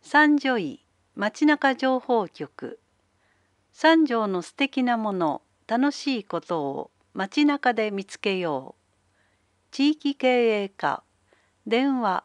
三女医街中情報局。三条の素敵なもの、楽しいことを街中で見つけよう。地域経営課。電話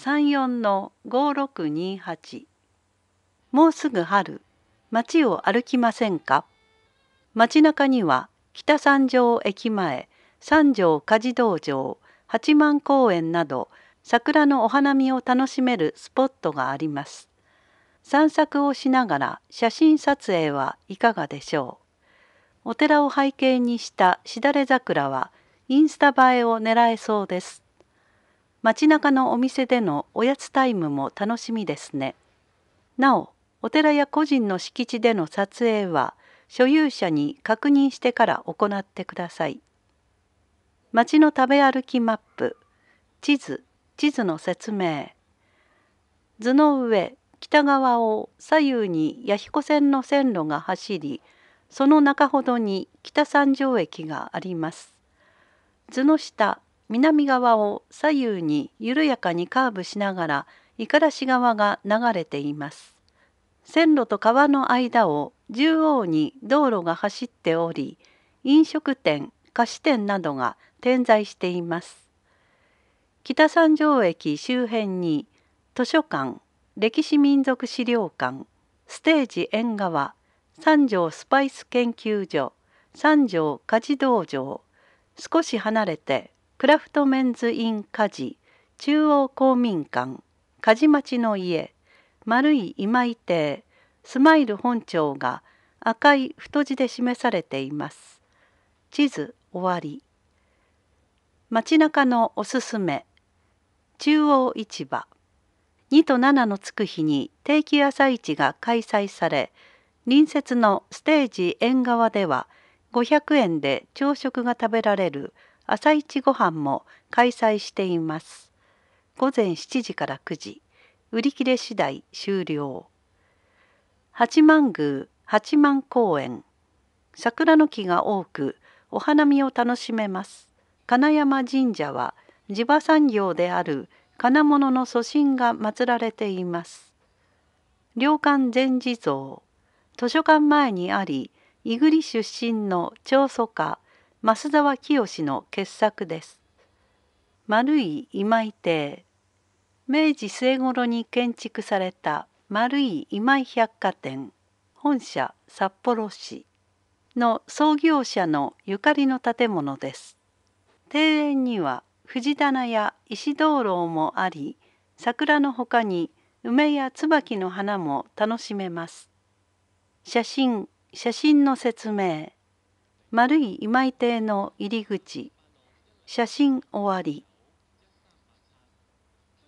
34-5628。もうすぐ春、街を歩きませんか？街中には北三条駅前、三条火事道場、八幡公園など桜のお花見を楽しめるスポットがあります。散策をしながら写真撮影はいかがでしょう。お寺を背景にしたしだれ桜はインスタ映えを狙えそうです。街中のお店でのおやつタイムも楽しみですね。なお、お寺や個人の敷地での撮影は所有者に確認してから行ってください。街の食べ歩きマップ、地図の説明。図の上、北側を左右に弥彦線の線路が走り、その中ほどに北三条駅があります。図の下、南側を左右に緩やかにカーブしながら五十嵐川が流れています。線路と川の間を縦横に道路が走っており、飲食店、菓子店などが点在しています。北三条駅周辺に図書館、歴史民族資料館、ステージ縁側、三条スパイス研究所、三条家事道場、少し離れてクラフトメンズイン家事、中央公民館、鍛冶町の家、丸い今井邸、スマイル本町が赤い太字で示されています。地図終わり。街中のおすすめ。中央市場。2と7のつく日に定期朝市が開催され、隣接のステージ縁側では500円で朝食が食べられる朝市ご飯も開催しています。午前7時から9時、売り切れ次第終了。八幡宮八幡公園。桜の木が多くお花見を楽しめます。金山神社は地場産業である金物の祖神が祀られています。良寛禅師像。図書館前にあり、井栗出身の彫塑家増沢清の傑作です。丸い今井邸。明治末頃に建築された丸い今井百貨店、本社札幌市の創業者のゆかりの建物です。庭園には藤棚や石灯籠もあり、桜のほかに梅や椿の花も楽しめます。写真の説明。丸い今井邸の入り口。写真終わり。